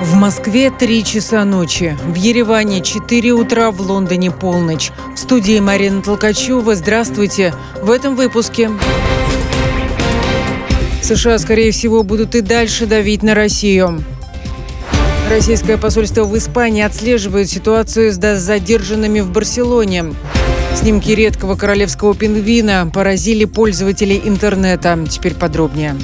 В Москве 3 часа ночи, в Ереване 4 утра, в Лондоне полночь. В студии Марина Толкачева. Здравствуйте. В этом выпуске. США, скорее всего, будут и дальше давить на Россию. Российское посольство в Испании отслеживает ситуацию с задержанными в Барселоне. Снимки редкого королевского пингвина поразили пользователей интернета. Теперь подробнее.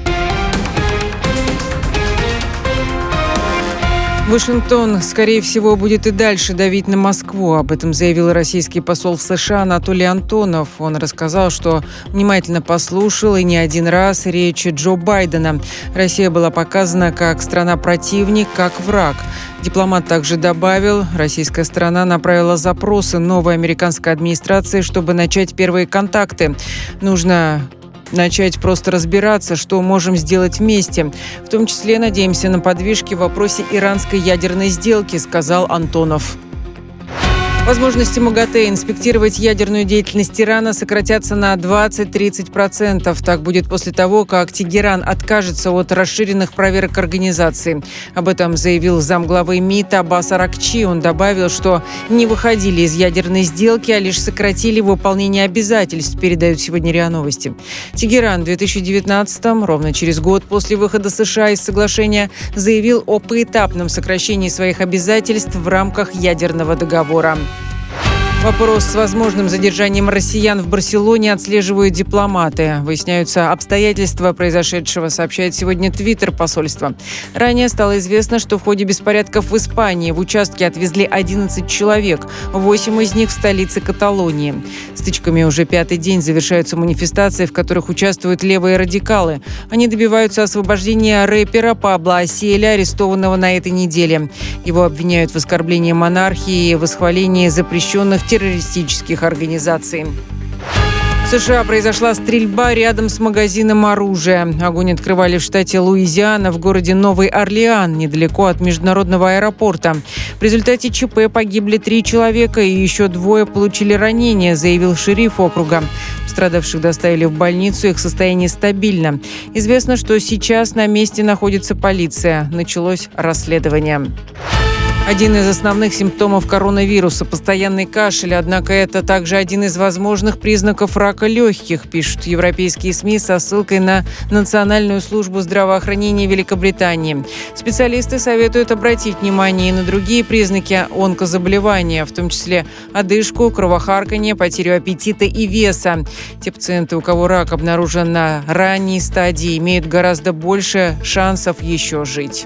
Вашингтон, скорее всего, будет и дальше давить на Москву. Об этом заявил российский посол в США Анатолий Антонов. Он рассказал, что внимательно послушал и не один раз речи Джо Байдена. Россия была показана как страна-противник, как враг. Дипломат также добавил, российская сторона направила запросы новой американской администрации, чтобы начать первые контакты. Нужно начать просто разбираться, что можем сделать вместе. В том числе надеемся на подвижки в вопросе иранской ядерной сделки, сказал Антонов. Возможности МАГАТЭ инспектировать ядерную деятельность Ирана сократятся на 20-30%. Так будет после того, как Тегеран откажется от расширенных проверок организации. Об этом заявил замглавы МИД Аббас Аракчи. Он добавил, что не выходили из ядерной сделки, а лишь сократили выполнение обязательств, передают сегодня РИА Новости. Тегеран в 2019-м, ровно через год после выхода США из соглашения, заявил о поэтапном сокращении своих обязательств в рамках ядерного договора. Вопрос с возможным задержанием россиян в Барселоне отслеживают дипломаты. Выясняются обстоятельства произошедшего, сообщает сегодня Твиттер посольства. Ранее стало известно, что в ходе беспорядков в Испании в участке отвезли 11 человек, 8 из них в столице Каталонии. Стычками уже 5-й день завершаются манифестации, в которых участвуют левые радикалы. Они добиваются освобождения рэпера Пабло Асиэля, арестованного на этой неделе. Его обвиняют в оскорблении монархии и восхвалении запрещенных террористических организаций. В США произошла стрельба рядом с магазином оружия. Огонь открывали в штате Луизиана, в городе Новый Орлеан, недалеко от международного аэропорта. В результате ЧП погибли 3 человека и еще 2 получили ранения, заявил шериф округа. Пострадавших доставили в больницу, их состояние стабильно. Известно, что сейчас на месте находится полиция. Началось расследование. Один из основных симптомов коронавируса – постоянный кашель, однако это также один из возможных признаков рака легких, пишут европейские СМИ со ссылкой на Национальную службу здравоохранения Великобритании. Специалисты советуют обратить внимание и на другие признаки онкозаболевания, в том числе одышку, кровохарканье, потерю аппетита и веса. Те пациенты, у кого рак обнаружен на ранней стадии, имеют гораздо больше шансов еще жить.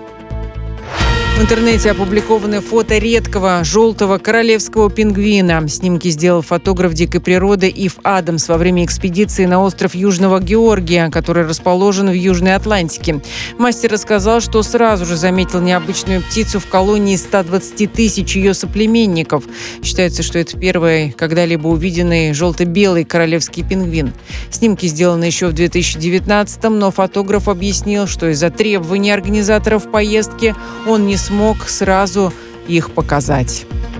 В интернете опубликованы фото редкого желтого королевского пингвина. Снимки сделал фотограф дикой природы Ив Адамс во время экспедиции на остров Южного Георгия, который расположен в Южной Атлантике. Мастер рассказал, что сразу же заметил необычную птицу в колонии 120 тысяч ее соплеменников. Считается, что это первый когда-либо увиденный желто-белый королевский пингвин. Снимки сделаны еще в 2019-м, но фотограф объяснил, что из-за требований организаторов поездки он не смог сразу их показать.